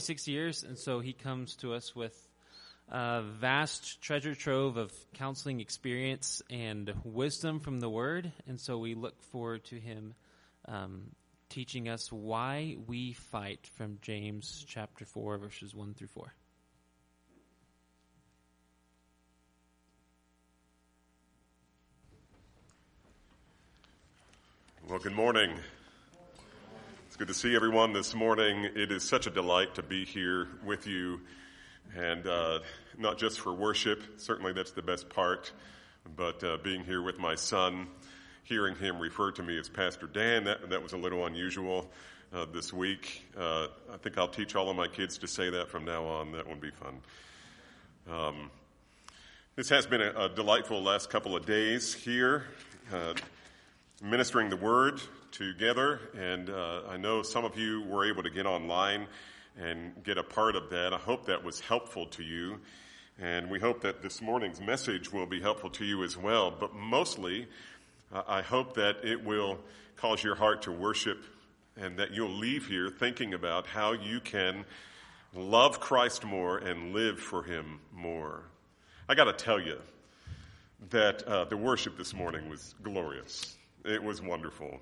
6 years, and so he comes to us with a vast treasure trove of counseling experience and wisdom from the Word, and so we look forward to him teaching us why we fight from James chapter 4, verses 1 through 4. Well, good morning. It's good to see everyone this morning. It is such a delight to be here with you, and not just for worship, certainly that's the best part, but being here with my son, hearing him refer to me as Pastor Dan, that was a little unusual this week. I think I'll teach all of my kids to say that from now on. That would be fun. This has been a delightful last couple of days here, ministering the Word together, and I know some of you were able to get online and get a part of that. I hope that was helpful to you, and we hope that this morning's message will be helpful to you as well. But mostly, I hope that it will cause your heart to worship, and that you'll leave here thinking about how you can love Christ more and live for Him more. I got to tell you that the worship this morning was glorious. It was wonderful.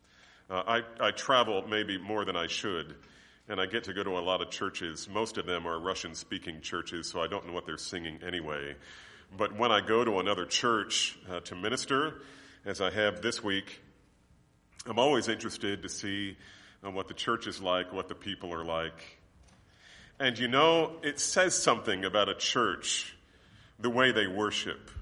I travel maybe more than I should, and I get to go to a lot of churches. Most of them are Russian-speaking churches, so I don't know what they're singing anyway. But when I go to another church to minister, as I have this week, I'm always interested to see what the church is like, what the people are like. And you know, it says something about a church, the way they worship.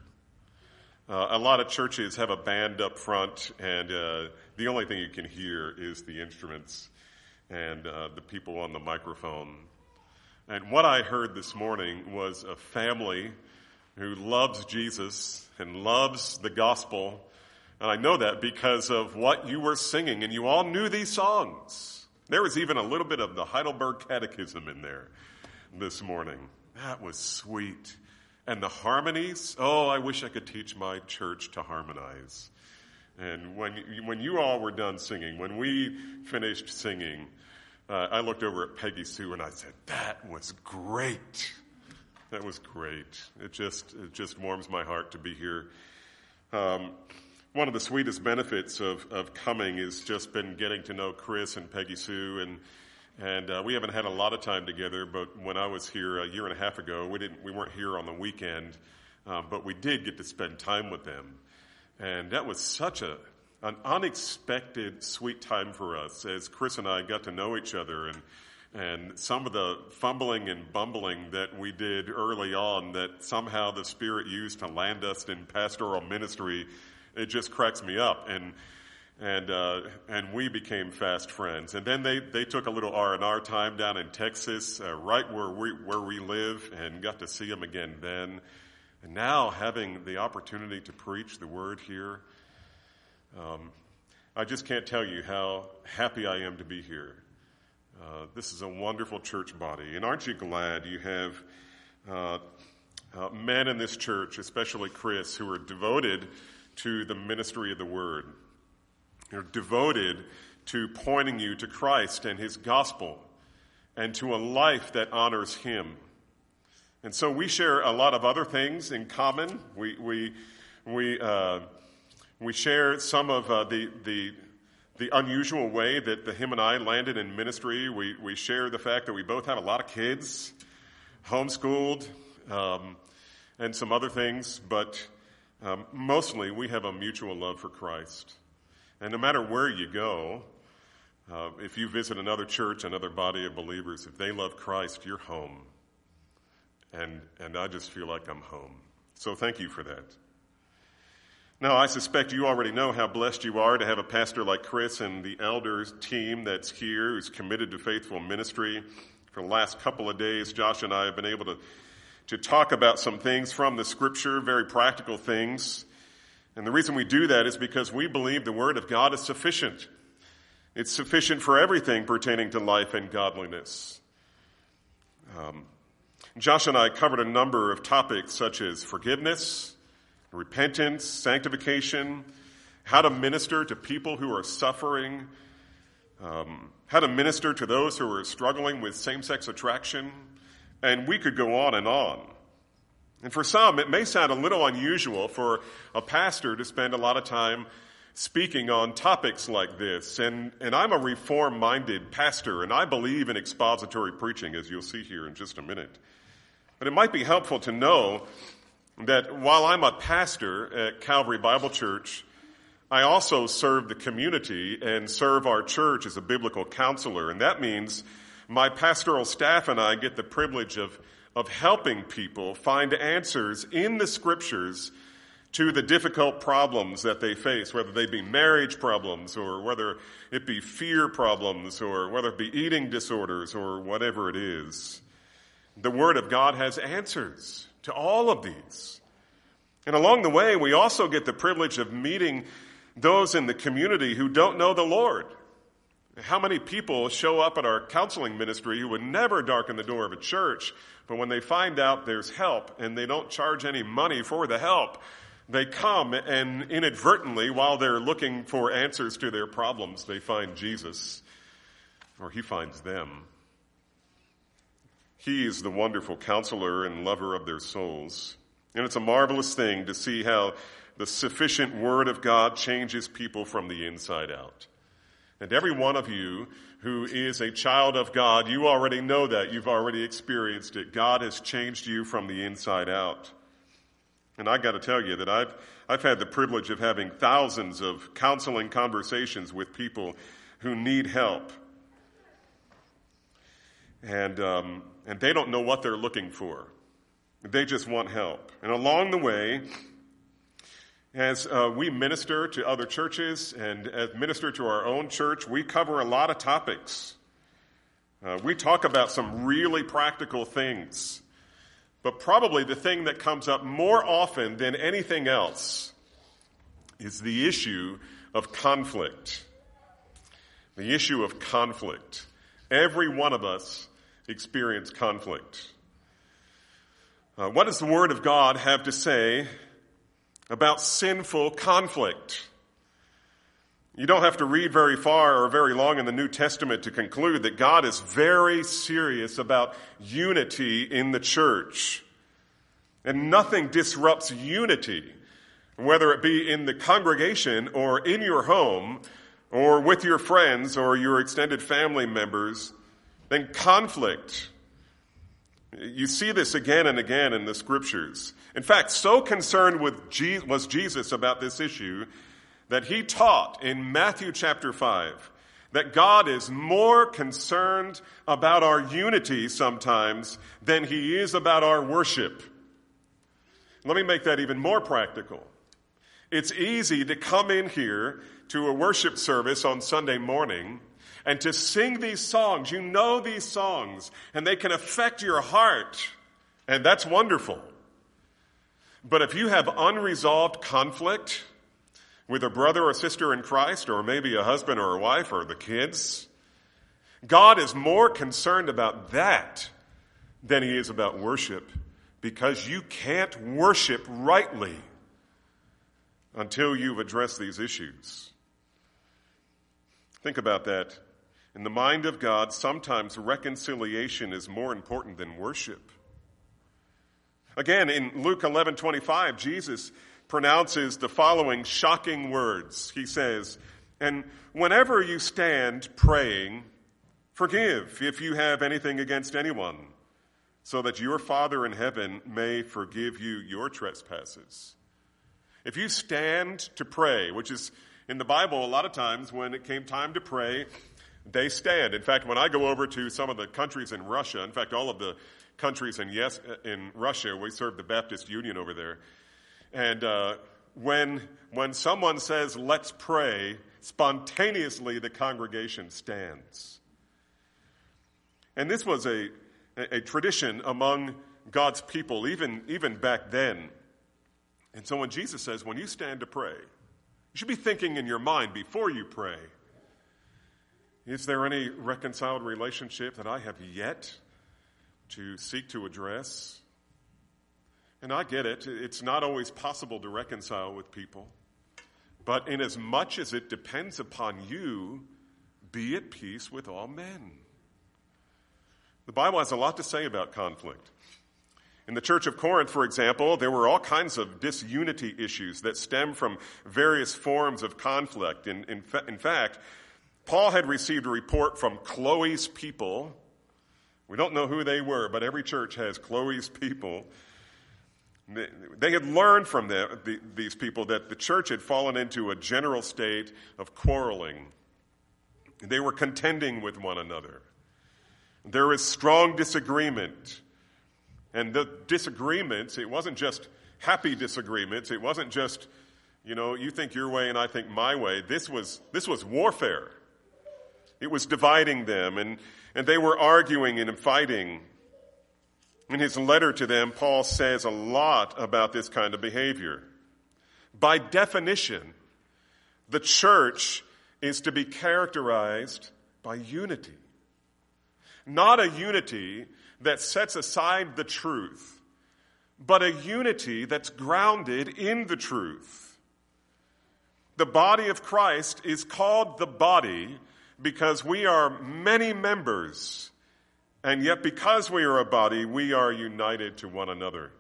A lot of churches have a band up front, and the only thing you can hear is the instruments and the people on the microphone. And what I heard this morning was a family who loves Jesus and loves the gospel. And I know that because of what you were singing, and you all knew these songs. There was even a little bit of the Heidelberg Catechism in there this morning. That was sweet. And the harmonies, I wish I could teach my church to harmonize. And when you all were done singing, when we finished singing, I looked over at Peggy Sue and I said, that was great. That was great. It just warms my heart to be here. One of the sweetest benefits of coming has just been getting to know Chris and Peggy Sue, and we haven't had a lot of time together, but when I was here a year and a half ago, we weren't here on the weekend, but we did get to spend time with them. And that was such an unexpected, sweet time for us as Chris and I got to know each other, and some of the fumbling and bumbling that we did early on that somehow the Spirit used to land us in pastoral ministry, it just cracks me up. And we became fast friends. And then they took a little R&R time down in Texas, right where we live, and got to see them again then. And now having the opportunity to preach the Word here, I just can't tell you how happy I am to be here. This is a wonderful church body. And aren't you glad you have men in this church, especially Chris, who are devoted to the ministry of the Word. You're devoted to pointing you to Christ and His gospel and to a life that honors Him. And so we share a lot of other things in common. We share some of the unusual way that him and I landed in ministry. We share the fact that we both have a lot of kids, homeschooled, and some other things, but mostly we have a mutual love for Christ. And no matter where you go, if you visit another church, another body of believers, if they love Christ, you're home. And I just feel like I'm home. So thank you for that. Now, I suspect you already know how blessed you are to have a pastor like Chris and the elders team that's here who's committed to faithful ministry. For the last couple of days, Josh and I have been able to talk about some things from the Scripture, very practical things. And the reason we do that is because we believe the Word of God is sufficient. It's sufficient for everything pertaining to life and godliness. Josh and I covered a number of topics such as forgiveness, repentance, sanctification, how to minister to people who are suffering, how to minister to those who are struggling with same-sex attraction, and we could go on and on. And for some, it may sound a little unusual for a pastor to spend a lot of time speaking on topics like this. And I'm a reform-minded pastor, and I believe in expository preaching, as you'll see here in just a minute. But it might be helpful to know that while I'm a pastor at Calvary Bible Church, I also serve the community and serve our church as a biblical counselor. And that means my pastoral staff and I get the privilege of helping people find answers in the scriptures to the difficult problems that they face, whether they be marriage problems or whether it be fear problems or whether it be eating disorders or whatever it is. The Word of God has answers to all of these. And along the way, we also get the privilege of meeting those in the community who don't know the Lord. How many people show up at our counseling ministry who would never darken the door of a church, but when they find out there's help and they don't charge any money for the help, they come and inadvertently, while they're looking for answers to their problems, they find Jesus, or he finds them. He is the wonderful counselor and lover of their souls. And it's a marvelous thing to see how the sufficient Word of God changes people from the inside out. And every one of you who is a child of God, you already know that. You've already experienced it. God has changed you from the inside out. And I got to tell you that I've had the privilege of having thousands of counseling conversations with people who need help. And they don't know what they're looking for. They just want help. And along the way, as we minister to other churches and as minister to our own church, we cover a lot of topics. We talk about some really practical things. But probably the thing that comes up more often than anything else is the issue of conflict. The issue of conflict. Every one of us experience conflict. What does the Word of God have to say about sinful conflict? You don't have to read very far or very long in the New Testament to conclude that God is very serious about unity in the church. And nothing disrupts unity, whether it be in the congregation or in your home or with your friends or your extended family members, than conflict. You see this again and again in the scriptures. In fact, so concerned was Jesus about this issue that he taught in Matthew chapter 5 that God is more concerned about our unity sometimes than he is about our worship. Let me make that even more practical. It's easy to come in here to a worship service on Sunday morning and to sing these songs. You know these songs, and they can affect your heart, and that's wonderful. But if you have unresolved conflict with a brother or sister in Christ, or maybe a husband or a wife or the kids, God is more concerned about that than he is about worship, because you can't worship rightly until you've addressed these issues. Think about that. In the mind of God, sometimes reconciliation is more important than worship. Again, in Luke 11:25, Jesus pronounces the following shocking words. He says, "And whenever you stand praying, forgive if you have anything against anyone, so that your Father in heaven may forgive you your trespasses." If you stand to pray, which is in the Bible, a lot of times when it came time to pray, they stand. In fact, when I go over to some of the countries in Russia, in fact, all of the countries in Russia, we serve the Baptist Union over there. And when someone says, "Let's pray," spontaneously the congregation stands. And this was a tradition among God's people, even back then. And so when Jesus says, when you stand to pray, you should be thinking in your mind before you pray, is there any reconciled relationship that I have yet to seek to address? And I get it. It's not always possible to reconcile with people. But in as much as it depends upon you, be at peace with all men. The Bible has a lot to say about conflict. In the church of Corinth, for example, there were all kinds of disunity issues that stem from various forms of conflict. In fact, Paul had received a report from Chloe's people. We don't know who they were, but every church has Chloe's people. They had learned from these people that the church had fallen into a general state of quarreling. They were contending with one another. There was strong disagreement. And the disagreements, it wasn't just happy disagreements. It wasn't just, you think your way and I think my way. This was warfare. It was dividing them, and they were arguing and fighting. In his letter to them, Paul says a lot about this kind of behavior. By definition, the church is to be characterized by unity. Not a unity that sets aside the truth, but a unity that's grounded in the truth. The body of Christ is called the body because we are many members, and yet because we are a body, we are united to one another.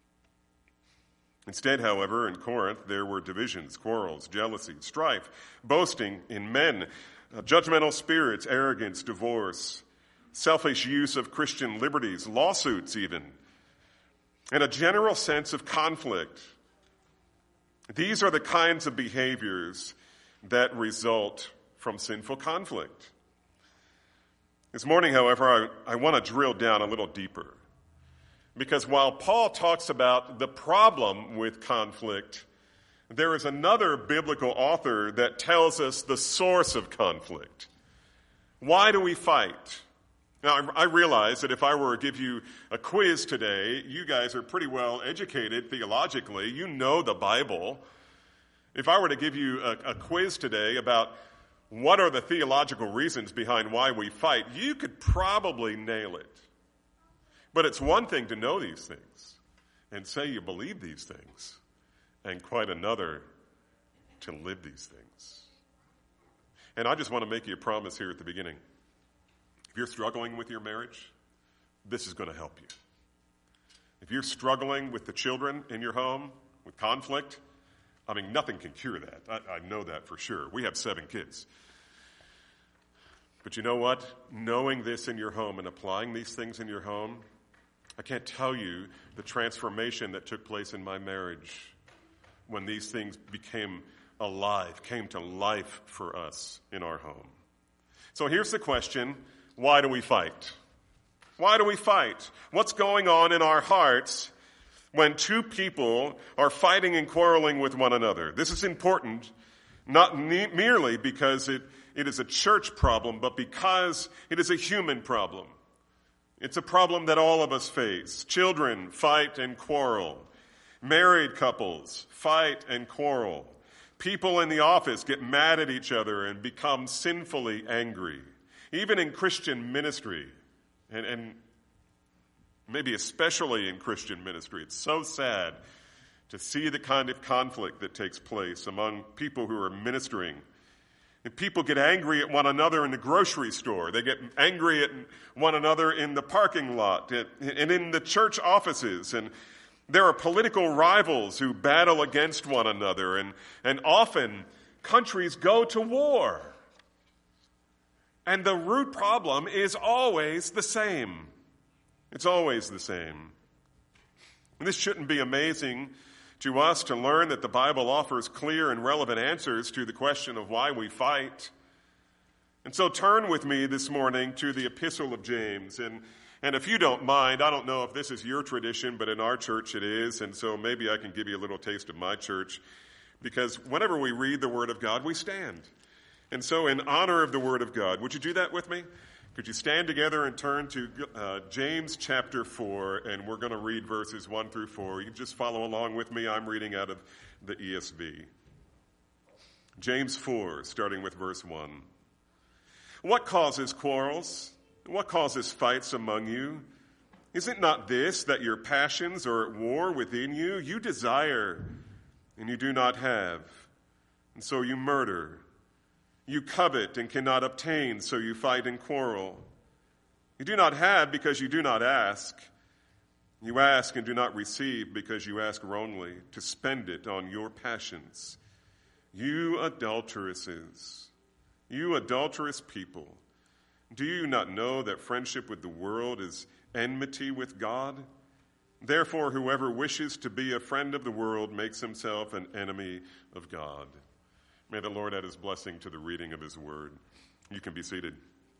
Instead, however, in Corinth, there were divisions, quarrels, jealousy, strife, boasting in men, judgmental spirits, arrogance, divorce, selfish use of Christian liberties, lawsuits even, and a general sense of conflict. These are the kinds of behaviors that result from sinful conflict. This morning, however, I want to drill down a little deeper. Because while Paul talks about the problem with conflict, there is another biblical author that tells us the source of conflict. Why do we fight? Now, I realize that if I were to give you a quiz today, you guys are pretty well educated theologically. You know the Bible. If I were to give you a quiz today about what are the theological reasons behind why we fight, you could probably nail it. But it's one thing to know these things and say you believe these things, and quite another to live these things. And I just want to make you a promise here at the beginning. If you're struggling with your marriage, this is going to help you. If you're struggling with the children in your home, with conflict, nothing can cure that. I know that for sure. We have 7 kids. But you know what? Knowing this in your home and applying these things in your home, I can't tell you the transformation that took place in my marriage when these things became alive, came to life for us in our home. So here's the question. Why do we fight? Why do we fight? What's going on in our hearts when two people are fighting and quarreling with one another? This is important, not merely because it is a church problem, but because it is a human problem. It's a problem that all of us face. Children fight and quarrel. Married couples fight and quarrel. People in the office get mad at each other and become sinfully angry. Even in Christian ministry, and maybe especially in Christian ministry, it's so sad to see the kind of conflict that takes place among people who are ministering. And people get angry at one another in the grocery store. They get angry at one another in the parking lot and in the church offices. And there are political rivals who battle against one another. And often countries go to war. And the root problem is always the same. It's always the same. And this shouldn't be amazing to us to learn that the Bible offers clear and relevant answers to the question of why we fight. And so turn with me this morning to the Epistle of James. And if you don't mind, I don't know if this is your tradition, but in our church it is. And so maybe I can give you a little taste of my church. Because whenever we read the Word of God, we stand. And so in honor of the Word of God, would you do that with me? Could you stand together and turn to James chapter 4, and we're going to read verses 1 through 4. You can just follow along with me. I'm reading out of the ESV. James 4, starting with verse 1. What causes quarrels? What causes fights among you? Is it not this, that your passions are at war within you? You desire, and you do not have, and so you murder. You covet and cannot obtain, so you fight and quarrel. You do not have because you do not ask. You ask and do not receive because you ask wrongly, to spend it on your passions. You adulteresses, you adulterous people, do you not know that friendship with the world is enmity with God? Therefore, whoever wishes to be a friend of the world makes himself an enemy of God. May the Lord add his blessing to the reading of his word. You can be seated.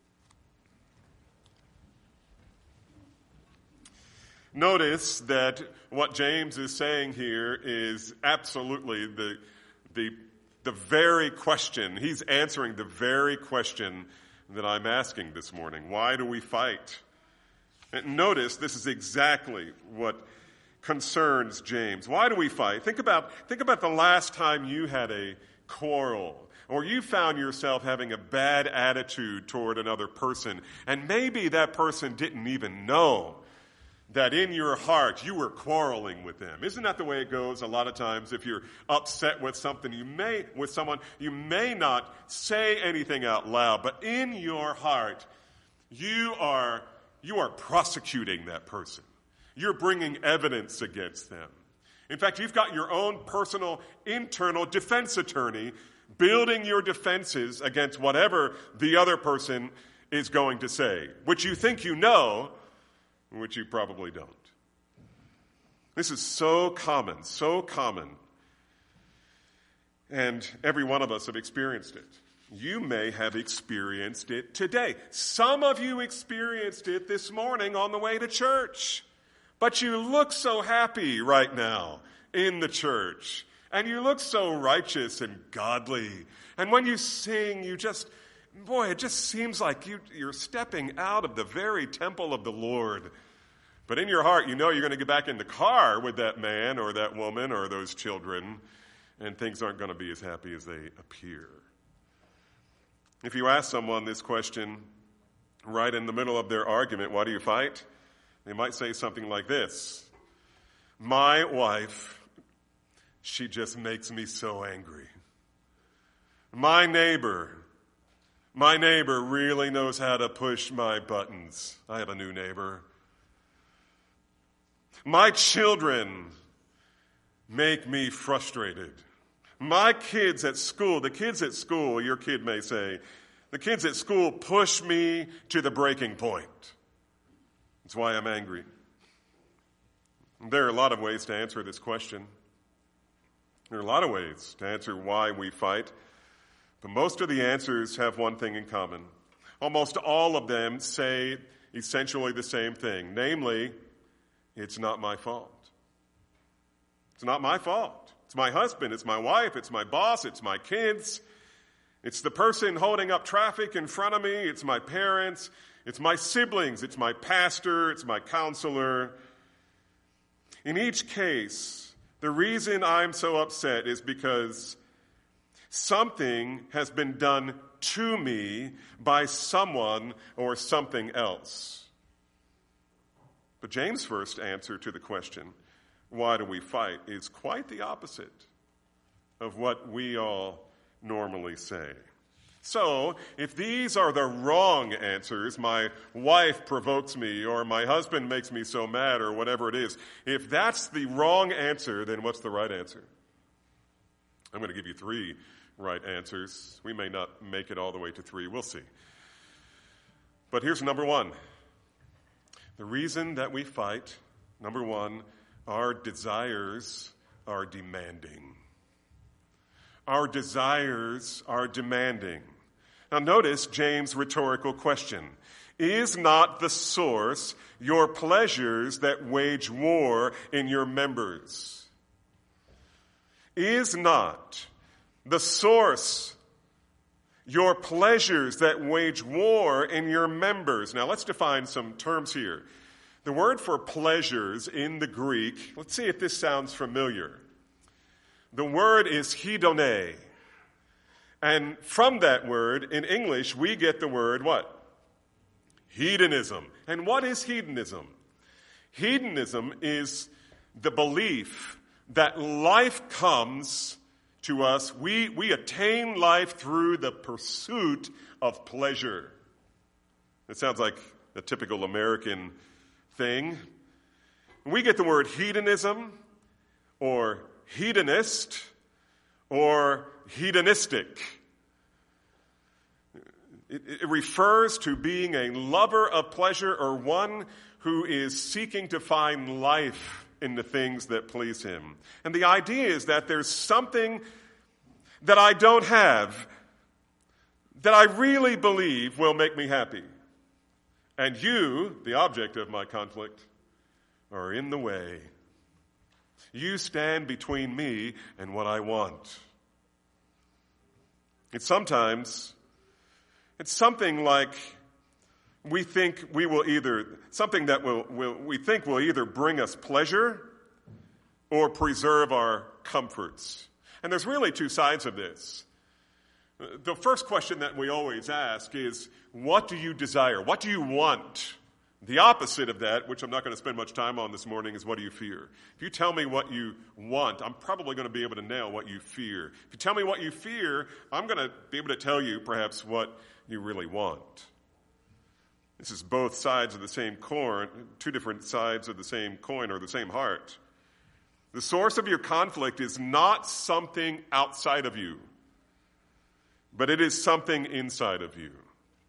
Notice that what James is saying here is absolutely the very question. He's answering the very question that I'm asking this morning. Why do we fight? And notice this is exactly what concerns James. Why do we fight? Think about the last time you had a quarrel, or you found yourself having a bad attitude toward another person, and maybe that person didn't even know that in your heart you were quarreling with them. Isn't that the way it goes a lot of times? If you're upset with someone, you may not say anything out loud, but in your heart you are prosecuting that person. You're bringing evidence against them. In fact, you've got your own personal internal defense attorney building your defenses against whatever the other person is going to say, which you think you know, which you probably don't. This is so common. And every one of us have experienced it. You may have experienced it today. Some of you experienced it this morning on the way to church. But you look so happy right now in the church. And you look so righteous and godly. And when you sing, it just seems like you're stepping out of the very temple of the Lord. But in your heart, you know you're going to get back in the car with that man or that woman or those children, and things aren't going to be as happy as they appear. If you ask someone this question right in the middle of their argument, why do you fight? They might say something like this: my wife, she just makes me so angry. My neighbor really knows how to push my buttons. I have a new neighbor. My children make me frustrated. My kids at school, your kid may say, the kids at school push me to the breaking point. That's why I'm angry. There are a lot of ways to answer this question. There are a lot of ways to answer why we fight. But most of the answers have one thing in common. Almost all of them say essentially the same thing. Namely, it's not my fault. It's not my fault. It's my husband, it's my wife, it's my boss, it's my kids. It's the person holding up traffic in front of me, it's my parents, it's my siblings, it's my pastor, it's my counselor. In each case, the reason I'm so upset is because something has been done to me by someone or something else. But James' first answer to the question, why do we fight, is quite the opposite of what we all normally say. So, if these are the wrong answers, my wife provokes me, or my husband makes me so mad, or whatever it is, if that's the wrong answer, then what's the right answer? I'm going to give you 3 right answers. We may not make it all the way to 3. We'll see. But here's number 1. The reason that we fight, number 1, our desires are demanding. Our desires are demanding. Now notice James' rhetorical question. Is not the source your pleasures that wage war in your members? Is not the source your pleasures that wage war in your members? Now let's define some terms here. The word for pleasures in the Greek, let's see if this sounds familiar. The word is hedone. And from that word, in English, we get the word what? Hedonism. And what is hedonism? Hedonism is the belief that life comes to us. We attain life through the pursuit of pleasure. It sounds like a typical American thing. We get the word hedonism or hedonist or hedonistic. It refers to being a lover of pleasure or one who is seeking to find life in the things that please him. And the idea is that there's something that I don't have that I really believe will make me happy. And you, the object of my conflict, are in the way. You stand between me and what I want. It's something like we think we will either, something that we think will either bring us pleasure or preserve our comforts. And there's really two sides of this. The first question that we always ask is, what do you desire? What do you want? The opposite of that, which I'm not going to spend much time on this morning, is what do you fear? If you tell me what you want, I'm probably going to be able to nail what you fear. If you tell me what you fear, I'm going to be able to tell you perhaps what you really want. This is both sides of the same coin, two different sides of the same coin or the same heart. The source of your conflict is not something outside of you, but it is something inside of you.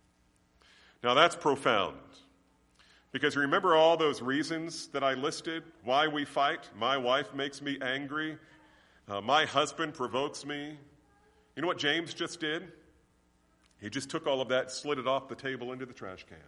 Now that's profound. Because remember all those reasons that I listed? Why we fight? My wife makes me angry. My husband provokes me. You know what James just did? He just took all of that, slid it off the table into the trash can.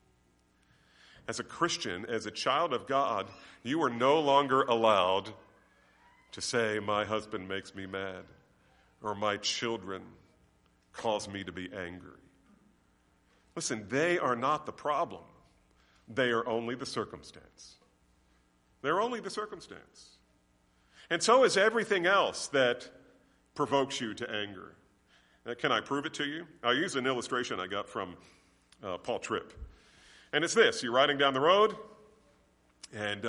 As a Christian, as a child of God, you are no longer allowed to say, my husband makes me mad, or my children cause me to be angry. Listen, they are not the problem. They are only the circumstance. They're only the circumstance. And so is everything else that provokes you to anger. Can I prove it to you? I'll use an illustration I got from Paul Tripp. And it's this. You're riding down the road, and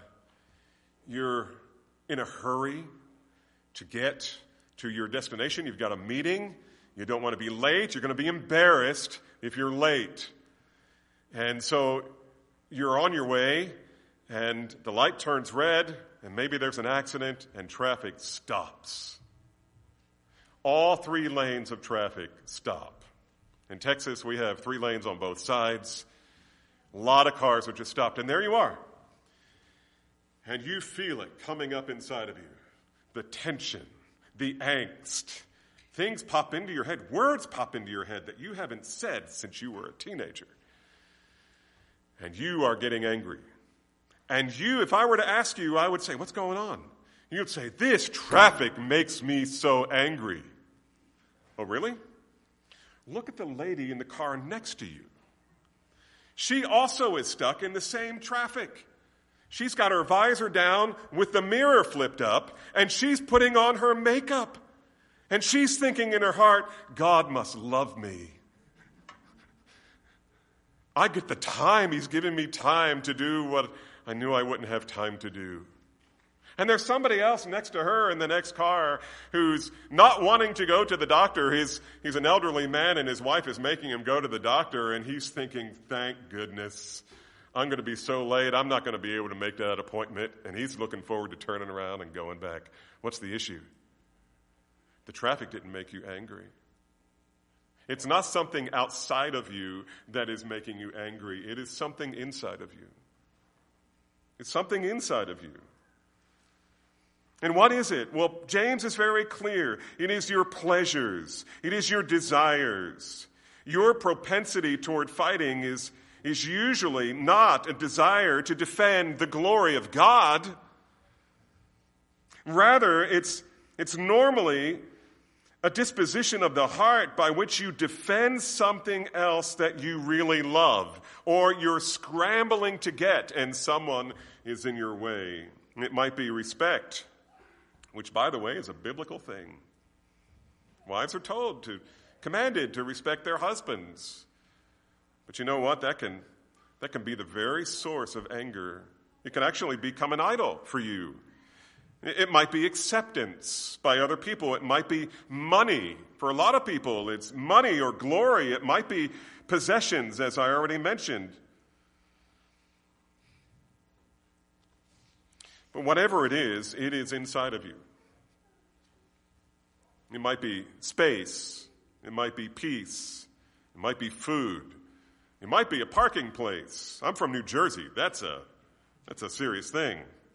you're in a hurry to get to your destination. You've got a meeting. You don't want to be late. You're going to be embarrassed if you're late. And so you're on your way, and the light turns red, and maybe there's an accident, and traffic stops. All 3 lanes of traffic stop. In Texas, we have 3 lanes on both sides. A lot of cars are just stopped, and there you are. And you feel it coming up inside of you. The tension, the angst. Things pop into your head, words pop into your head that you haven't said since you were a teenager. And you are getting angry. And you, if I were to ask you, I would say, what's going on? You'd say, this traffic makes me so angry. Oh, really? Look at the lady in the car next to you. She also is stuck in the same traffic. She's got her visor down with the mirror flipped up, and she's putting on her makeup. And she's thinking in her heart, God must love me. I get the time. He's given me time to do what I knew I wouldn't have time to do. And there's somebody else next to her in the next car who's not wanting to go to the doctor. He's an elderly man, and his wife is making him go to the doctor, and he's thinking, thank goodness, I'm going to be so late, I'm not going to be able to make that appointment. And he's looking forward to turning around and going back. What's the issue? The traffic didn't make you angry. It's not something outside of you that is making you angry. It is something inside of you. It's something inside of you. And what is it? Well, James is very clear. It is your pleasures. It is your desires. Your propensity toward fighting is usually not a desire to defend the glory of God. Rather, it's normally a disposition of the heart by which you defend something else that you really love, or you're scrambling to get and someone is in your way. It might be respect, which, by the way, is a biblical thing. Wives are commanded to respect their husbands. But you know what? That can be the very source of anger. It can actually become an idol for you. It might be acceptance by other people. It might be money. For a lot of people, it's money or glory. It might be possessions, as I already mentioned. But whatever it is inside of you. It might be space. It might be peace. It might be food. It might be a parking place. I'm from New Jersey. That's a serious thing.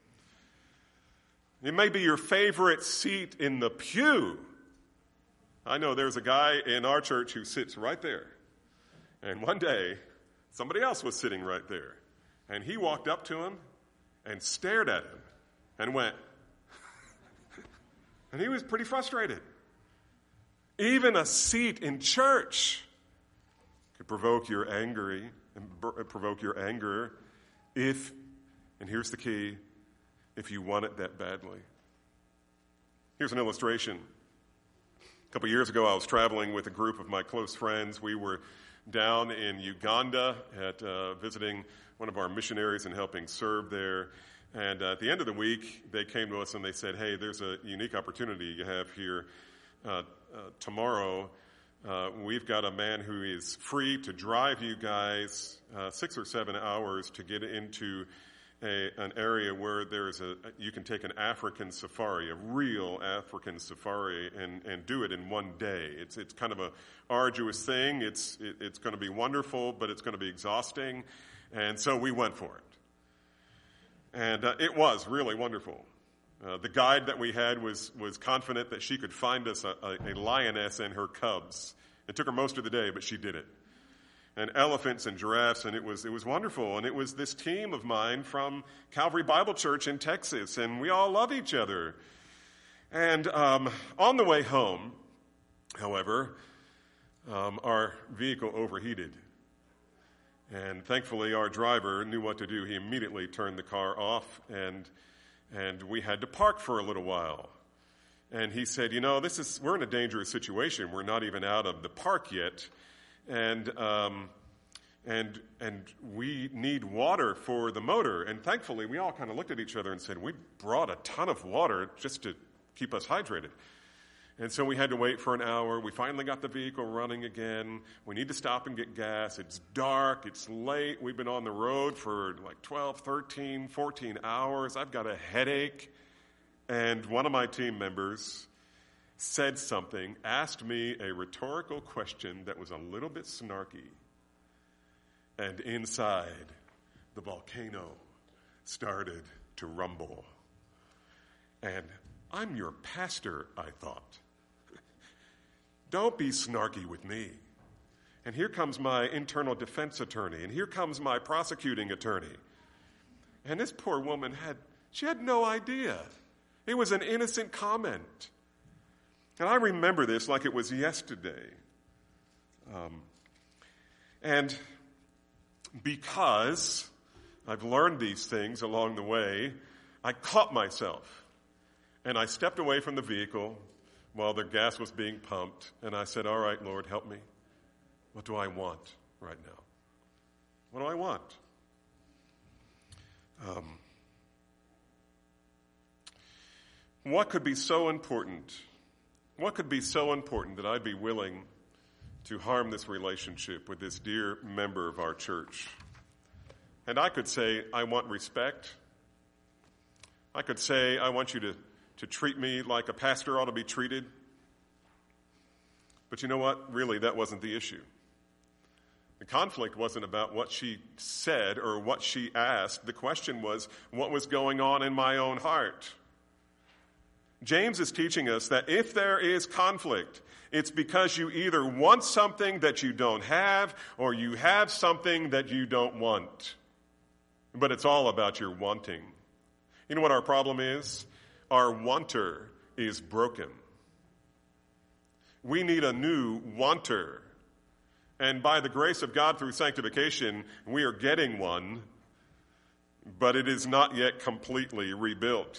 It may be your favorite seat in the pew. I know there's a guy in our church who sits right there. And one day, somebody else was sitting right there. And he walked up to him and stared at him and went, and he was pretty frustrated. Even a seat in church could provoke your anger if, and here's the key, if you want it that badly. Here's an illustration. A couple years ago, I was traveling with a group of my close friends. We were down in Uganda visiting one of our missionaries and helping serve there. And at the end of the week, they came to us and they said, hey, there's a unique opportunity you have here. Tomorrow, we've got a man who is free to drive you guys 6 or 7 hours to get into an area where you can take an African safari, a real African safari, and do it in one day. It's kind of a arduous thing. It's going to be wonderful, but it's going to be exhausting. And so we went for it. And it was really wonderful. The guide that we had was confident that she could find us a lioness and her cubs. It took her most of the day, but she did it. And elephants and giraffes, and it was wonderful. And it was this team of mine from Calvary Bible Church in Texas, and we all love each other. And on the way home, however, our vehicle overheated. And thankfully, our driver knew what to do. He immediately turned the car off, and we had to park for a little while. And he said, we're in a dangerous situation. We're not even out of the park yet. And we need water for the motor. And thankfully, we all kind of looked at each other and said, we brought a ton of water just to keep us hydrated. And so we had to wait for an hour. We finally got the vehicle running again. We need to stop and get gas. It's dark. It's late. We've been on the road for like 12, 13, 14 hours. I've got a headache. And one of my team members said something, asked me a rhetorical question that was a little bit snarky. And inside, the volcano started to rumble. And I'm your pastor, I thought. Don't be snarky with me. And here comes my internal defense attorney, and here comes my prosecuting attorney. And this poor woman had no idea. It was an innocent comment. And I remember this like it was yesterday. And because I've learned these things along the way, I caught myself. And I stepped away from the vehicle while the gas was being pumped. And I said, all right, Lord, help me. What do I want right now? What do I want? What could be so important? What could be so important that I'd be willing to harm this relationship with this dear member of our church? And I could say, I want respect. I could say, I want you to treat me like a pastor ought to be treated. But you know what? Really, that wasn't the issue. The conflict wasn't about what she said or what she asked. The question was, what was going on in my own heart? James is teaching us that if there is conflict, it's because you either want something that you don't have or you have something that you don't want. But it's all about your wanting. You know what our problem is? Our wanter is broken. We need a new wanter. And by the grace of God through sanctification, we are getting one, but it is not yet completely rebuilt.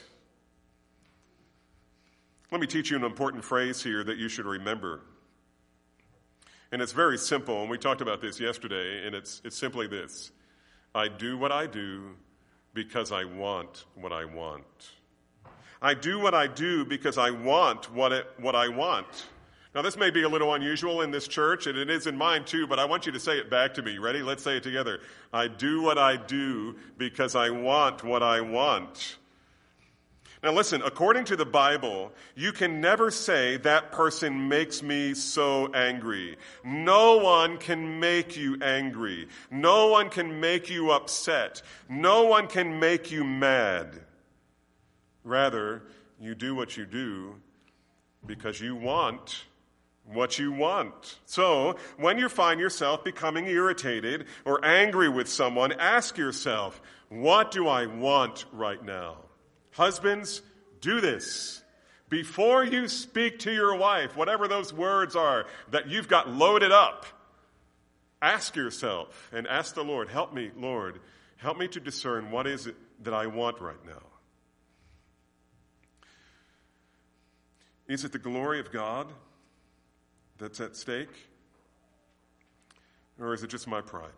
Let me teach you an important phrase here that you should remember. And it's very simple, and we talked about this yesterday, and it's simply this. I do what I do because I want what I want. I do what I do because I want what I want. Now, this may be a little unusual in this church, and it is in mine too, but I want you to say it back to me. Ready? Let's say it together. I do what I do because I want what I want. Now listen, according to the Bible, you can never say that person makes me so angry. No one can make you angry. No one can make you upset. No one can make you mad. Rather, you do what you do because you want what you want. So, when you find yourself becoming irritated or angry with someone, ask yourself, what do I want right now? Husbands, do this. Before you speak to your wife, whatever those words are that you've got loaded up, ask yourself and ask the Lord, help me, Lord, help me to discern what is it that I want right now. Is it the glory of God that's at stake? Or is it just my pride?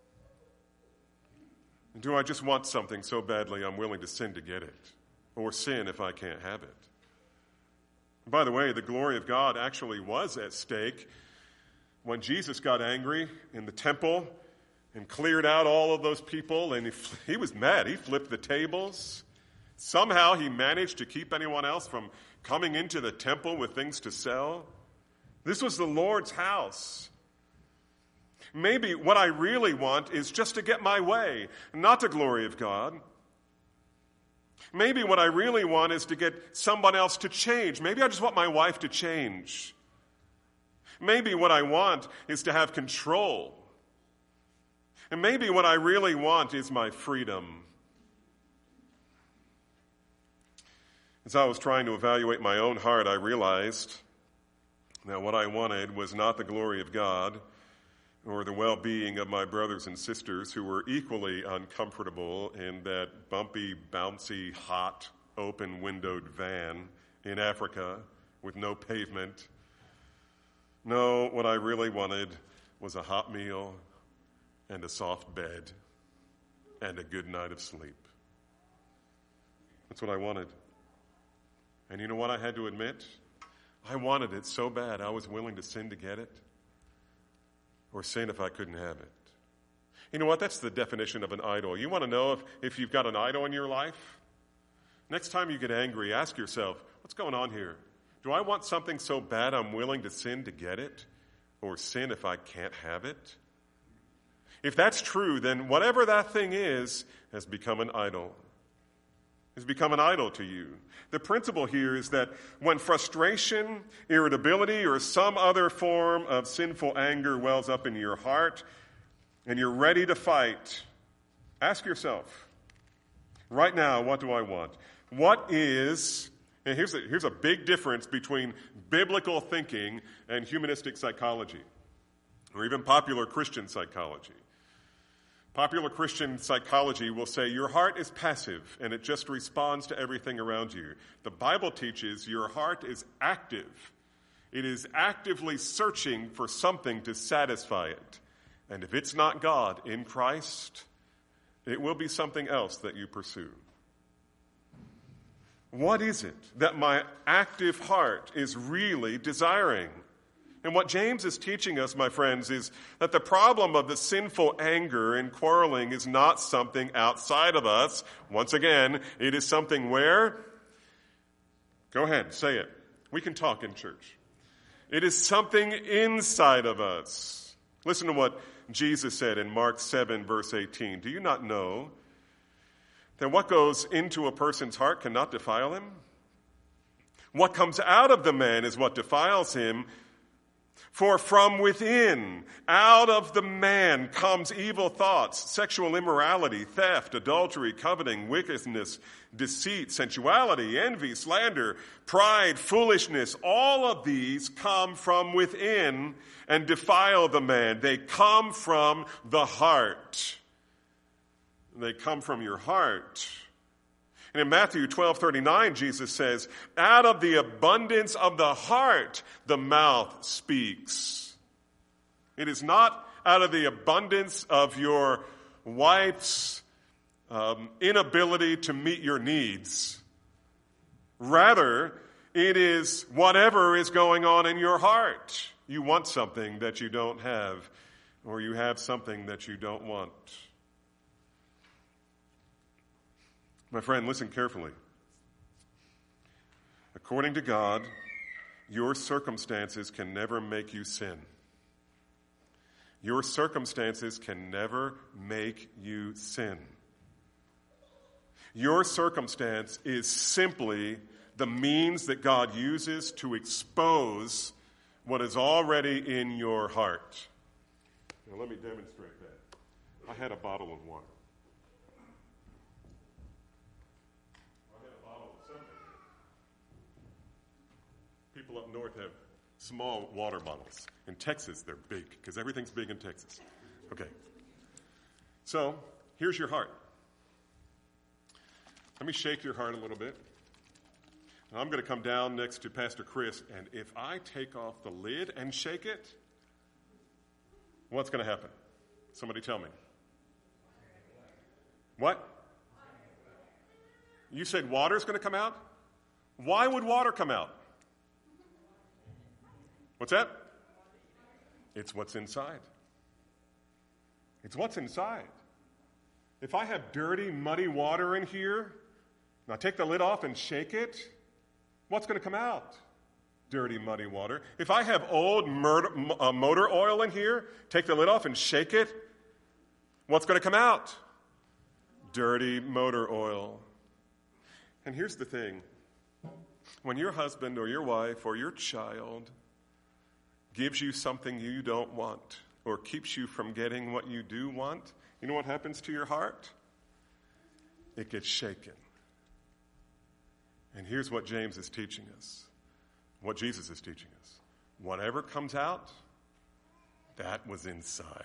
Do I just want something so badly I'm willing to sin to get it? Or sin if I can't have it? By the way, the glory of God actually was at stake when Jesus got angry in the temple and cleared out all of those people, and he was mad. He flipped the tables. Somehow he managed to keep anyone else from coming into the temple with things to sell. This was the Lord's house. Maybe what I really want is just to get my way, not the glory of God. Maybe what I really want is to get someone else to change. Maybe I just want my wife to change. Maybe what I want is to have control. And maybe what I really want is my freedom. As I was trying to evaluate my own heart, I realized that what I wanted was not the glory of God or the well-being of my brothers and sisters who were equally uncomfortable in that bumpy, bouncy, hot, open-windowed van in Africa with no pavement. No, what I really wanted was a hot meal and a soft bed and a good night of sleep. That's what I wanted. And you know what I had to admit? I wanted it so bad I was willing to sin to get it, or sin if I couldn't have it. You know what? That's the definition of an idol. You want to know if you've got an idol in your life? Next time you get angry, ask yourself, what's going on here? Do I want something so bad I'm willing to sin to get it, or sin if I can't have it? If that's true, then whatever that thing is has become an idol. Has become an idol to you. The principle here is that when frustration, irritability, or some other form of sinful anger wells up in your heart and you're ready to fight, ask yourself, right now, what do I want? What is, and here's a big difference between biblical thinking and humanistic psychology, or even popular Christian psychology. Popular Christian psychology will say your heart is passive and it just responds to everything around you. The Bible teaches your heart is active. It is actively searching for something to satisfy it. And if it's not God in Christ, it will be something else that you pursue. What is it that my active heart is really desiring? And what James is teaching us, my friends, is that the problem of the sinful anger and quarreling is not something outside of us. Once again, it is something where? Go ahead, say it. We can talk in church. It is something inside of us. Listen to what Jesus said in Mark 7, verse 18. Do you not know that what goes into a person's heart cannot defile him? What comes out of the man is what defiles him. For from within, out of the man, comes evil thoughts, sexual immorality, theft, adultery, coveting, wickedness, deceit, sensuality, envy, slander, pride, foolishness. All of these come from within and defile the man. They come from the heart. They come from your heart. And in Matthew 12:39, Jesus says, out of the abundance of the heart, the mouth speaks. It is not out of the abundance of your wife's inability to meet your needs. Rather, it is whatever is going on in your heart. You want something that you don't have, or you have something that you don't want. My friend, listen carefully. According to God, your circumstances can never make you sin. Your circumstances can never make you sin. Your circumstance is simply the means that God uses to expose what is already in your heart. Now, let me demonstrate that. I had a bottle of water. People up north have small water bottles. In Texas, they're big, because everything's big in Texas. Okay. So, here's your heart. Let me shake your heart a little bit. Now, I'm going to come down next to Pastor Chris, and if I take off the lid and shake it, what's going to happen? Somebody tell me. What? You said water's going to come out? Why would water come out? What's that? It's what's inside. It's what's inside. If I have dirty, muddy water in here, and I take the lid off and shake it, what's going to come out? Dirty, muddy water. If I have old motor oil in here, take the lid off and shake it, what's going to come out? Dirty motor oil. And here's the thing. When your husband or your wife or your child gives you something you don't want or keeps you from getting what you do want, you know what happens to your heart? It gets shaken. And here's what James is teaching us, what Jesus is teaching us. Whatever comes out, that was inside.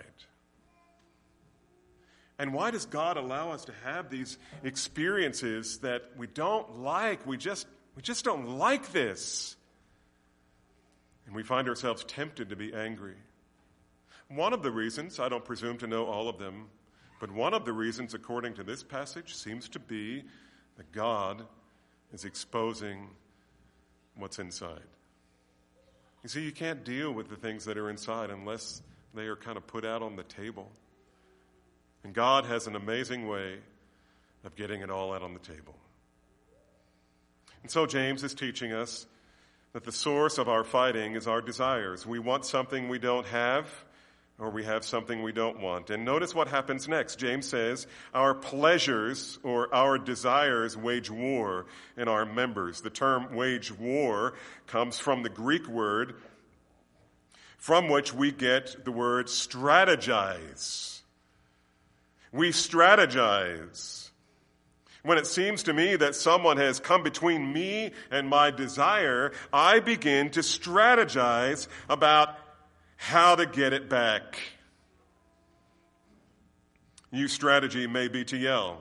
And why does God allow us to have these experiences that we don't like? We just don't like this. And we find ourselves tempted to be angry. One of the reasons, I don't presume to know all of them, but one of the reasons, according to this passage, seems to be that God is exposing what's inside. You see, you can't deal with the things that are inside unless they are kind of put out on the table. And God has an amazing way of getting it all out on the table. And so James is teaching us that the source of our fighting is our desires. We want something we don't have, or we have something we don't want. And notice what happens next. James says, our pleasures or our desires wage war in our members. The term wage war comes from the Greek word from which we get the word strategize. We strategize. When it seems to me that someone has come between me and my desire, I begin to strategize about how to get it back. Your strategy may be to yell.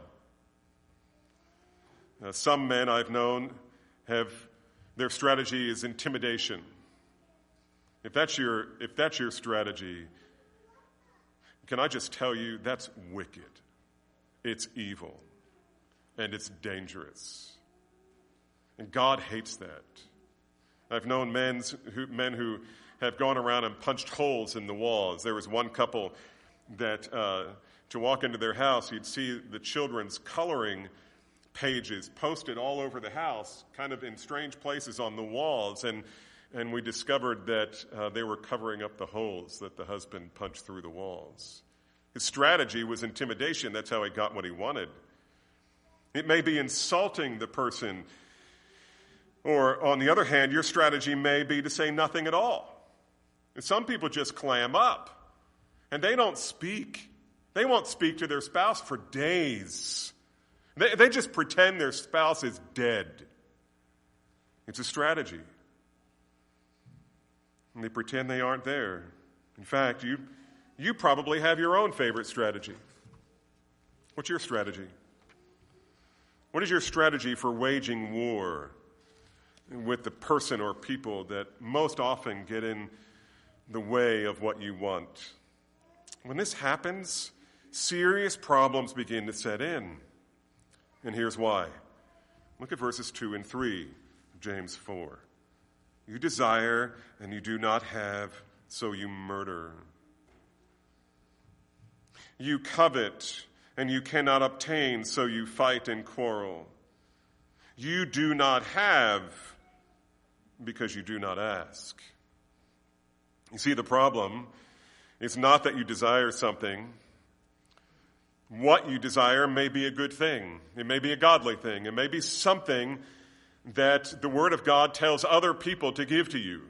Some men I've known their strategy is intimidation. If that's your strategy, can I just tell you that's wicked. It's evil. And it's dangerous. And God hates that. I've known men who have gone around and punched holes in the walls. There was one couple that to walk into their house, you'd see the children's coloring pages posted all over the house, kind of in strange places on the walls. And we discovered that they were covering up the holes that the husband punched through the walls. His strategy was intimidation. That's how he got what he wanted. It may be insulting the person. Or, on the other hand, your strategy may be to say nothing at all. And some people just clam up. And they don't speak. They won't speak to their spouse for days. They just pretend their spouse is dead. It's a strategy. And they pretend they aren't there. In fact, you probably have your own favorite strategy. What's your strategy? What is your strategy for waging war with the person or people that most often get in the way of what you want? When this happens, serious problems begin to set in. And here's why. Look at verses 2 and 3. James 4. You desire and you do not have, so you murder. You covet and you cannot obtain, so you fight and quarrel. You do not have because you do not ask. You see, the problem is not that you desire something. What you desire may be a good thing. It may be a godly thing. It may be something that the Word of God tells other people to give to you.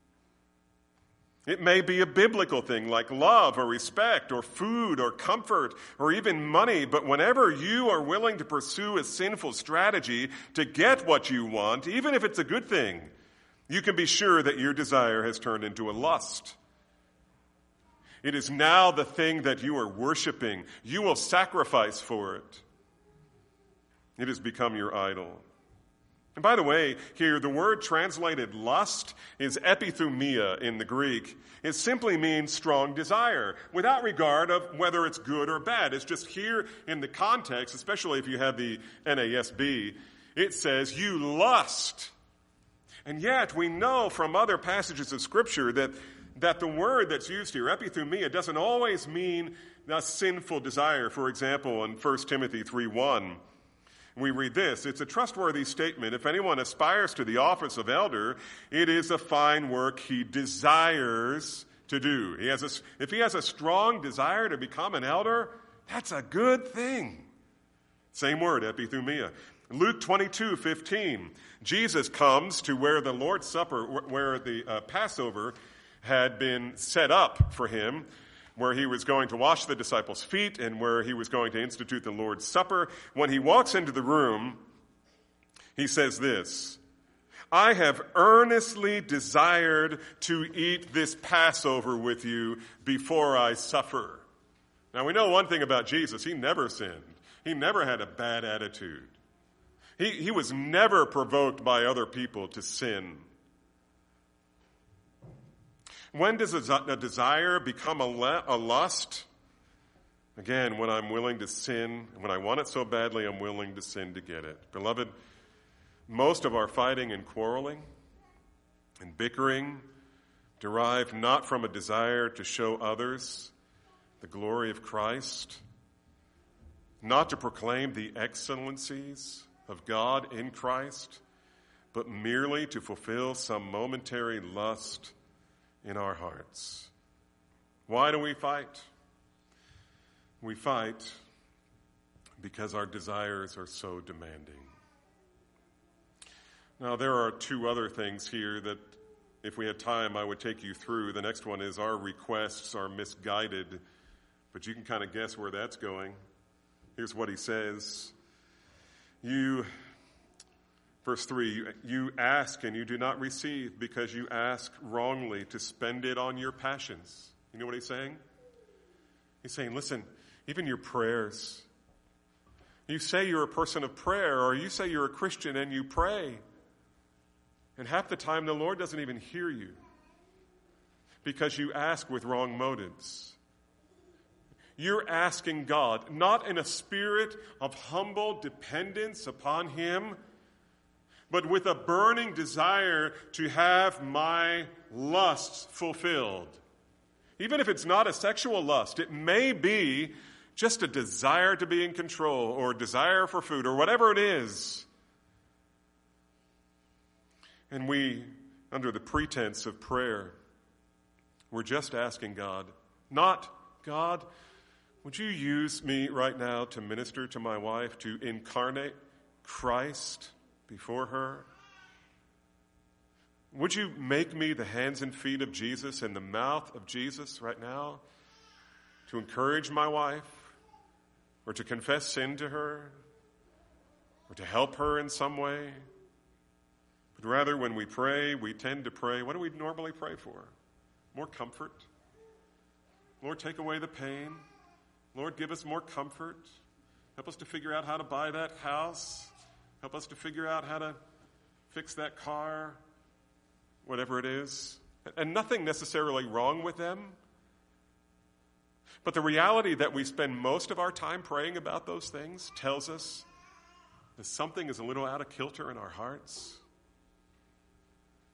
It may be a biblical thing like love or respect or food or comfort or even money, but whenever you are willing to pursue a sinful strategy to get what you want, even if it's a good thing, you can be sure that your desire has turned into a lust. It is now the thing that you are worshiping. You will sacrifice for it. It has become your idol. And by the way, here the word translated lust is epithumia in the Greek. It simply means strong desire, without regard of whether it's good or bad. It's just here in the context, especially if you have the NASB, it says you lust. And yet we know from other passages of Scripture that the word that's used here, epithumia, doesn't always mean a sinful desire. For example, in 1 Timothy 3:1, we read this: it's a trustworthy statement. If anyone aspires to the office of elder, it is a fine work he desires to do. If he has a strong desire to become an elder, that's a good thing. Same word, epithumia. Luke 22:15, Jesus comes to where the Lord's Supper, where the Passover had been set up for him, where he was going to wash the disciples' feet and where he was going to institute the Lord's Supper. When he walks into the room, he says this: I have earnestly desired to eat this Passover with you before I suffer. Now we know one thing about Jesus: he never sinned. He never had a bad attitude. He was never provoked by other people to sin. When does a desire become a lust? Again, when I'm willing to sin, when I want it so badly, I'm willing to sin to get it. Beloved, most of our fighting and quarreling and bickering derive not from a desire to show others the glory of Christ, not to proclaim the excellencies of God in Christ, but merely to fulfill some momentary lust in our hearts. Why do we fight? We fight because our desires are so demanding. Now, there are two other things here that, if we had time, I would take you through. The next one is our requests are misguided, but you can kind of guess where that's going. Here's what he says. Verse 3, you ask and you do not receive because you ask wrongly to spend it on your passions. You know what he's saying? He's saying, listen, even your prayers. You say you're a person of prayer, or you say you're a Christian and you pray. And half the time the Lord doesn't even hear you because you ask with wrong motives. You're asking God, not in a spirit of humble dependence upon Him, but with a burning desire to have my lusts fulfilled. Even if it's not a sexual lust, it may be just a desire to be in control or a desire for food or whatever it is. And we, under the pretense of prayer, we're just asking God, not, God, would you use me right now to minister to my wife, to incarnate Christ before her? Would you make me the hands and feet of Jesus and the mouth of Jesus right now to encourage my wife or to confess sin to her or to help her in some way? But rather, when we pray, we tend to pray, what do we normally pray for? More comfort. Lord, take away the pain. Lord, give us more comfort. Help us to figure out how to buy that house. Help us to figure out how to fix that car, whatever it is. And nothing necessarily wrong with them. But the reality that we spend most of our time praying about those things tells us that something is a little out of kilter in our hearts.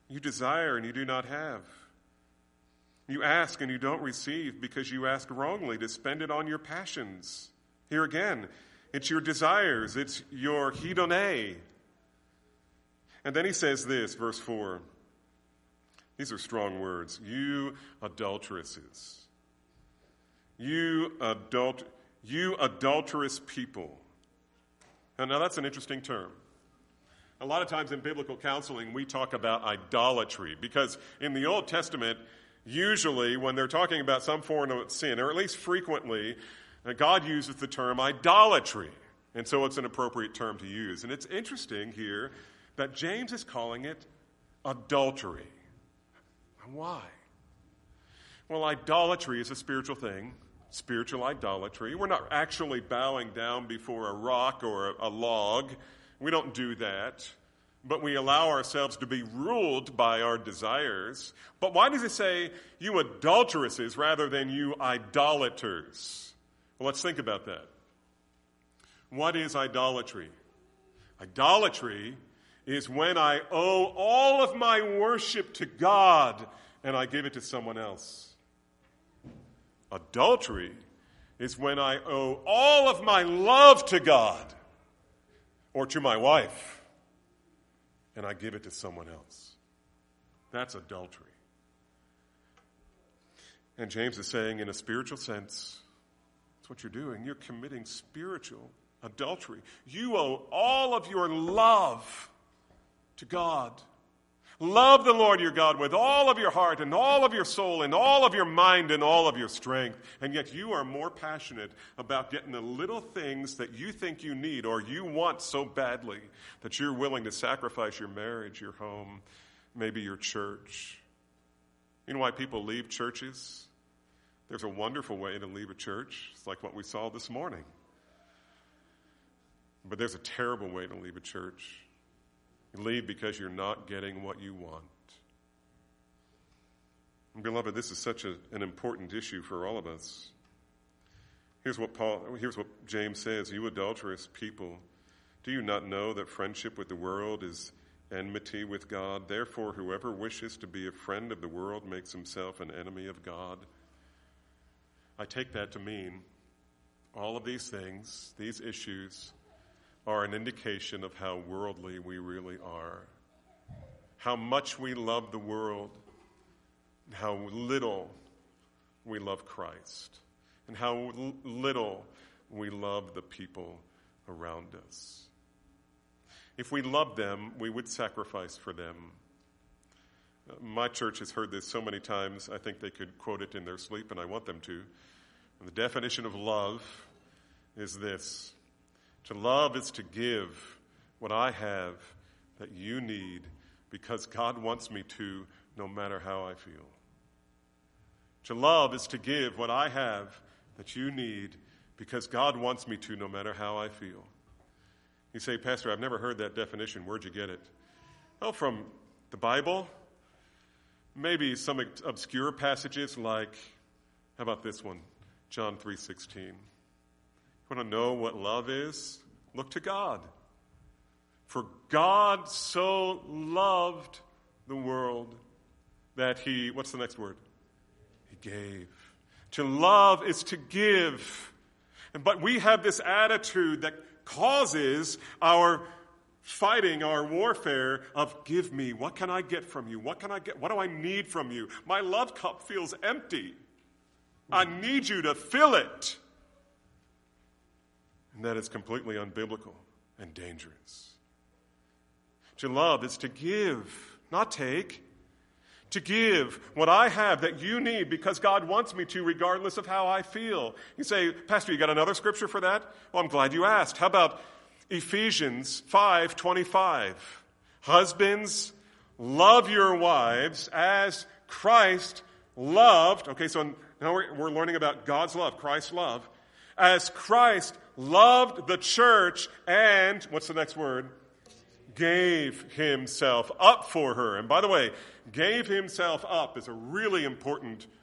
You desire and you do not have. You ask and you don't receive because you ask wrongly to spend it on your passions. Here again, it's your desires. It's your hedone. And then he says this, verse 4. These are strong words. You adulteresses. You adulterous people. And now that's an interesting term. A lot of times in biblical counseling, we talk about idolatry because in the Old Testament, usually when they're talking about some form of sin, or at least frequently, God uses the term idolatry. And so it's an appropriate term to use. And it's interesting here that James is calling it adultery. Why? Well, idolatry is a spiritual thing. Spiritual idolatry. We're not actually bowing down before a rock or a log. We don't do that. But we allow ourselves to be ruled by our desires. But why does it say, you adulteresses, rather than you idolaters? Well, let's think about that. What is idolatry? Idolatry is when I owe all of my worship to God and I give it to someone else. Adultery is when I owe all of my love to God or to my wife and I give it to someone else. That's adultery. And James is saying, in a spiritual sense, that's what you're doing. You're committing spiritual adultery. You owe all of your love to God. Love the Lord your God with all of your heart and all of your soul and all of your mind and all of your strength. And yet you are more passionate about getting the little things that you think you need or you want so badly that you're willing to sacrifice your marriage, your home, maybe your church. You know why people leave churches? There's a wonderful way to leave a church. It's like what we saw this morning. But there's a terrible way to leave a church. You leave because you're not getting what you want. And beloved, this is such an important issue for all of us. Here's what James says, you adulterous people, do you not know that friendship with the world is enmity with God? Therefore, whoever wishes to be a friend of the world makes himself an enemy of God. I take that to mean all of these things, these issues, are an indication of how worldly we really are. How much we love the world, and how little we love Christ, and how little we love the people around us. If we loved them, we would sacrifice for them. My church has heard this so many times, I think they could quote it in their sleep, and I want them to. And the definition of love is this. To love is to give what I have that you need because God wants me to, no matter how I feel. To love is to give what I have that you need because God wants me to, no matter how I feel. You say, Pastor, I've never heard that definition. Where'd you get it? Oh, from the Bible. Maybe some obscure passages like, how about this one? John 3:16. Want to know what love is? Look to God. For God so loved the world that he, what's the next word? He gave. To love is to give. But we have this attitude that causes our fighting, our warfare of give me. What can I get from you? What can I get? What do I need from you? My love cup feels empty. I need you to fill it. And that is completely unbiblical and dangerous. To love is to give, not take. To give what I have that you need because God wants me to, regardless of how I feel. You say, Pastor, you got another scripture for that? Well, I'm glad you asked. How about Ephesians 5:25? Husbands, love your wives as Christ loved. Okay, so now we're learning about God's love, Christ's love. As Christ loved the church and, what's the next word? Gave himself up for her. And by the way, gave himself up is a really important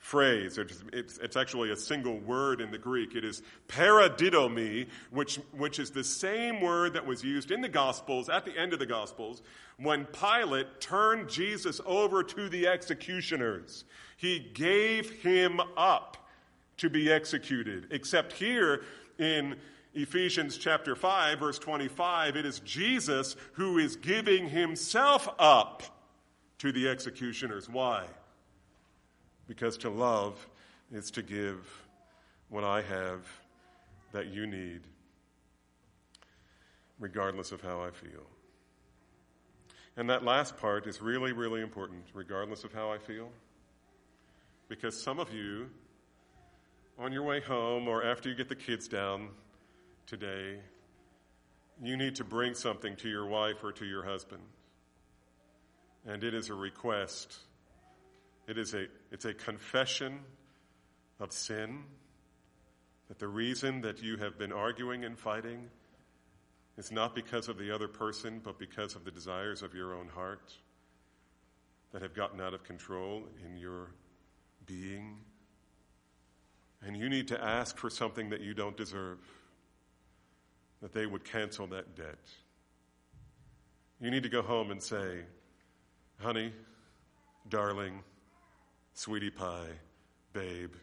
phrase. It's actually a single word in the Greek. It is paradidomi, which is the same word that was used in the Gospels, at the end of the Gospels, when Pilate turned Jesus over to the executioners. He gave him up to be executed. Except here in Ephesians chapter 5, verse 25, it is Jesus who is giving himself up to the executioners. Why? Because to love is to give what I have that you need, regardless of how I feel. And that last part is really, really important, regardless of how I feel. Because some of you, on your way home or after you get the kids down today, you need to bring something to your wife or to your husband. And it is a request. It's a confession of sin, that the reason that you have been arguing and fighting is not because of the other person, but because of the desires of your own heart that have gotten out of control in your being. And you need to ask for something that you don't deserve, that they would cancel that debt. You need to go home and say, honey, darling, sweetie pie, babe,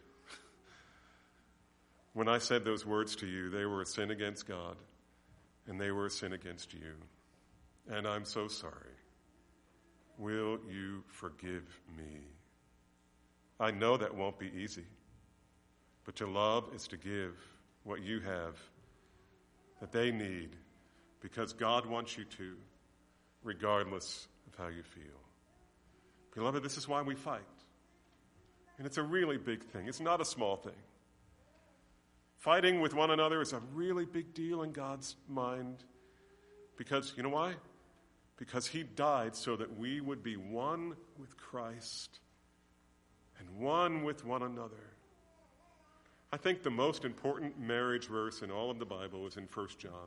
when I said those words to you, they were a sin against God, and they were a sin against you. And I'm so sorry. Will you forgive me? I know that won't be easy, but to love is to give what you have that they need, because God wants you to, regardless of how you feel. Beloved, this is why we fight. And it's a really big thing. It's not a small thing. Fighting with one another is a really big deal in God's mind. Because, you know why? Because he died so that we would be one with Christ and one with one another. I think the most important marriage verse in all of the Bible is in 1 John.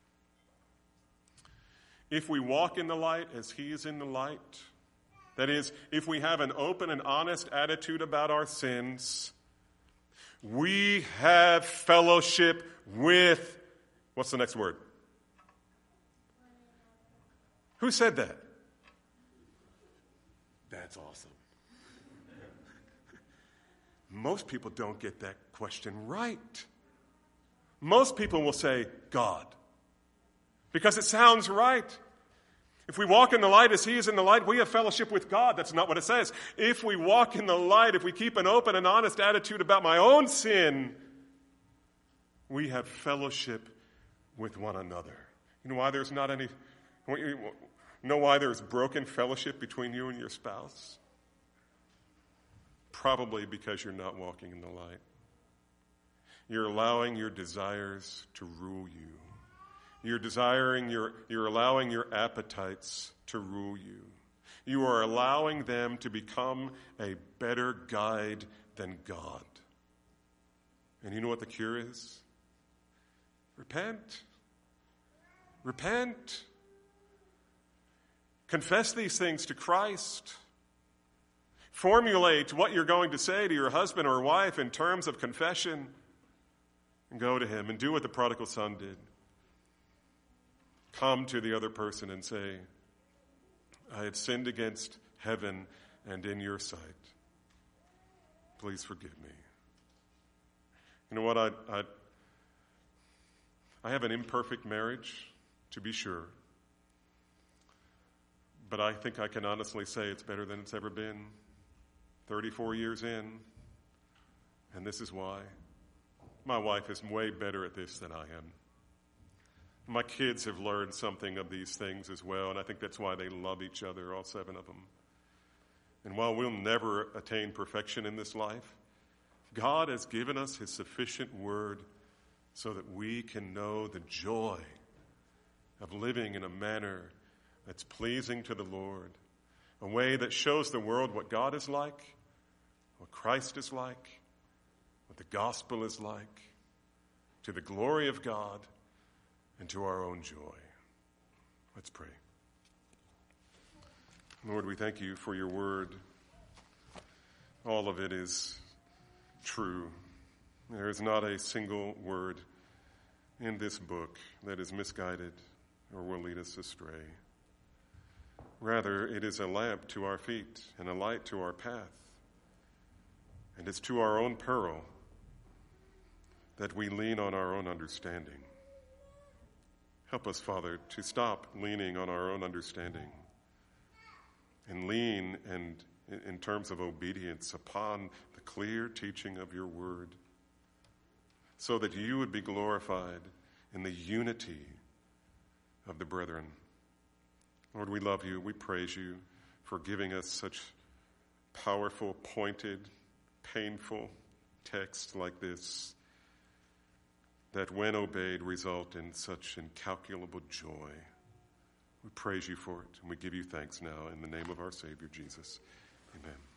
If we walk in the light as he is in the light, that is, if we have an open and honest attitude about our sins, we have fellowship with, what's the next word? Who said that? That's awesome. Most people don't get that question right. Most people will say, God, because it sounds right. If we walk in the light as he is in the light, we have fellowship with God. That's not what it says. If we walk in the light, if we keep an open and honest attitude about my own sin, we have fellowship with one another. You know why there's not any, you know why there's broken fellowship between you and your spouse? Probably because you're not walking in the light. You're allowing your desires to rule you. You're allowing your appetites to rule you. You are allowing them to become a better guide than God. And you know what the cure is? Repent. Repent. Confess these things to Christ. Formulate what you're going to say to your husband or wife in terms of confession. And go to him and do what the prodigal son did. Come to the other person and say, I have sinned against heaven and in your sight. Please forgive me. You know what? I have an imperfect marriage, to be sure. But I think I can honestly say it's better than it's ever been. 34 years in, and this is why. My wife is way better at this than I am. My kids have learned something of these things as well, and I think that's why they love each other, all 7 of them. And while we'll never attain perfection in this life, God has given us his sufficient word so that we can know the joy of living in a manner that's pleasing to the Lord, a way that shows the world what God is like, what Christ is like, what the gospel is like, to the glory of God and to our own joy. Let's pray. Lord, we thank you for your word. All of it is true. There is not a single word in this book that is misguided or will lead us astray. Rather, it is a lamp to our feet and a light to our path. And it's to our own peril that we lean on our own understanding. Help us, Father, to stop leaning on our own understanding and lean, and in terms of obedience, upon the clear teaching of your word, so that you would be glorified in the unity of the brethren. Lord, we love you. We praise you for giving us such powerful, pointed, painful texts like this, that when obeyed result in such incalculable joy. We praise you for it, and we give you thanks now in the name of our Savior, Jesus. Amen.